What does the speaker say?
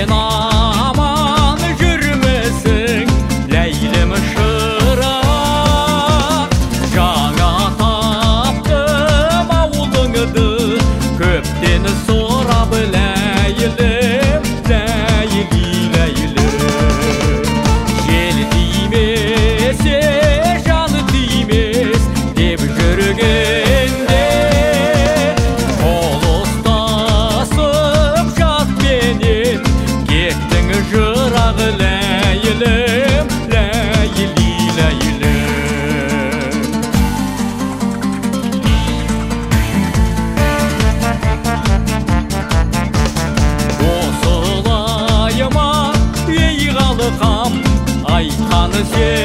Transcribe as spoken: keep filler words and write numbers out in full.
сен аман жүрмесің, Ләйлім шырақ. Жаңа таптым ауылыңды, көптен сұрап Ләйлім, Ләйли, Ләйлім. Жел тимесе, жаны тимес деп жүргенде, қол ұстасып жатпенен кеттің жырақ Ләйлім, Ләйли, Ләйлім. Осылай ма ей қалқам, айтқаны сен